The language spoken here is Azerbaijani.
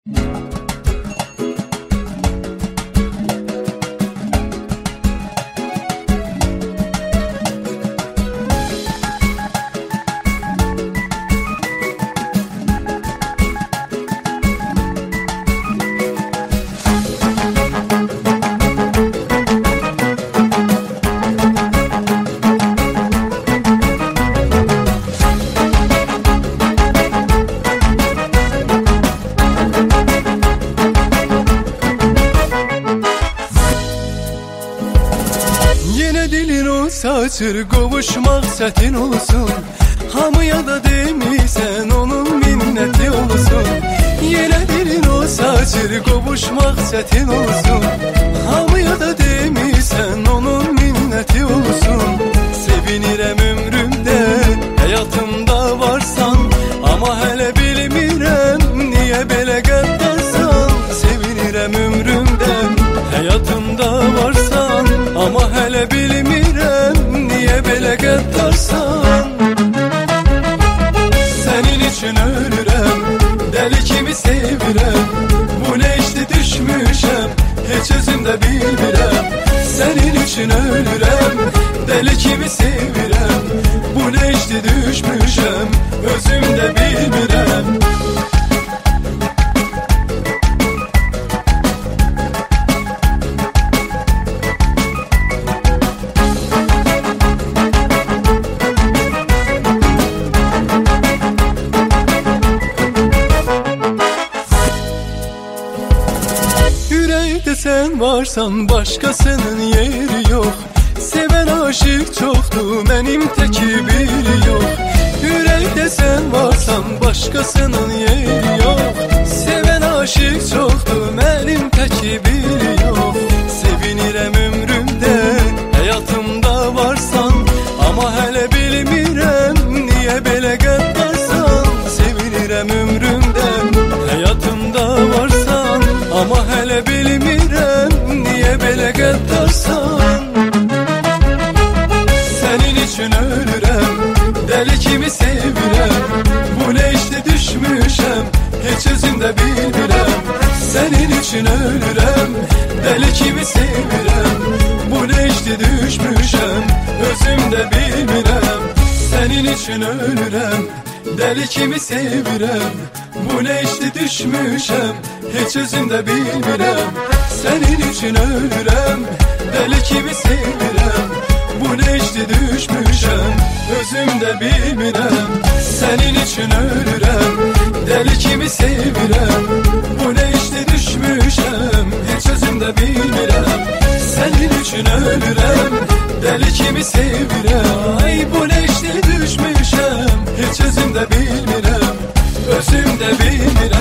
Saçır qovuşmaq çətin olsun, hamıya da demisən onun minnəti olsun. Yenə dilin o saçır qovuşmaq çətin olsun, hamıya da demisən onun minnəti olsun. Sevinirəm ömrümdə həyatımda varsan, amma hələ bilmirəm niyə belə qəddarsan. Sevinirəm ömrümdə həyatımda varsan, amma hələ bilmirəm niyə belə qəddarsan. Sənin üçün ölürəm, dəli kimi sevirəm, bu nə işdi düşmüşəm, heç özüm də bilmirəm. Sənin üçün ölürəm, dəli kimi sevirəm, bu nə işdi düşmüşəm, özüm də bilmirəm. Sen varsan başkasının yeri yok, seven aşık çoktu benim teki biri yok. Yürekte sen varsan başkasının yeri yok, seven aşık çoktu benim teki biri yok. Sevinirəm ömrümdə həyatımda varsan, amma hələ bilmirəm niyə belə qəddarsan. Sevinirəm ömrümdə həyatımda varsan, amma hələ bilmirəm niyə belə qəddarsan. Sənin üçün ölürəm, dəli kimi sevirəm, bu nə işdə düşmüşəm, heç özüm də bilmirəm. Sənin üçün ölürəm, dəli kimi sevirəm, bu nə işdə düşmüşəm, özüm də bilmirəm. Sənin üçün ölürəm, dəli kimi sevirəm, bu nə işdə düşmüşəm, heç özüm də bilmirəm. Sənin üçün ölürəm, dəli kimi sevirəm, bu nə işdə düşmüşəm, özüm də bilmirəm. Sənin üçün ölürəm, dəli kimi sevirəm, bu nə işdə düşmüşəm, heç özüm də bilmirəm. Sənin üçün ölürəm, dəli kimi sevirəm, ay bu nə işdə düşmüşəm, heç özüm də bilmirəm, özüm də bilmirəm.